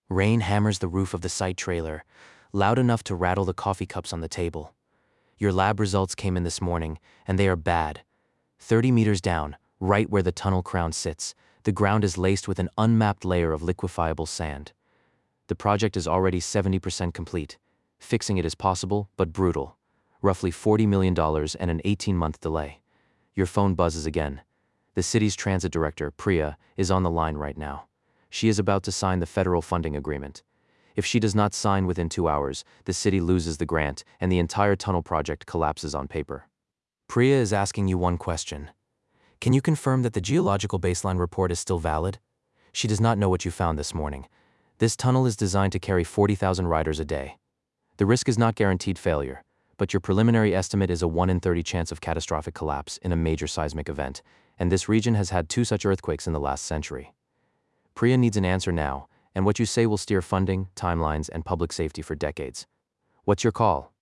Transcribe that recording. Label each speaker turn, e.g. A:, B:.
A: Rain hammers the roof of the site trailer, loud enough to rattle the coffee cups on the table. Your lab results came in this morning, and they are bad. 30 meters down, right where the tunnel crown sits, the ground is laced with an unmapped layer of liquefiable sand. The project is already 70% complete. Fixing it is possible, but brutal. Roughly $40 million and an 18-month delay. Your phone buzzes again. The city's transit director, Priya, is on the line right now. She is about to sign the federal funding agreement. If she does not sign within 2 hours, the city loses the grant and the entire tunnel project collapses on paper. Priya is asking you one question. Can you confirm that the geological baseline report is still valid? She does not know what you found this morning. This tunnel is designed to carry 40,000 riders a day. The risk is not guaranteed failure, but your preliminary estimate is a 1 in 30 chance of catastrophic collapse in a major seismic event, and this region has had 2 such earthquakes in the last century. Priya needs an answer now, and what you say will steer funding, timelines, and public safety for decades. What's your call?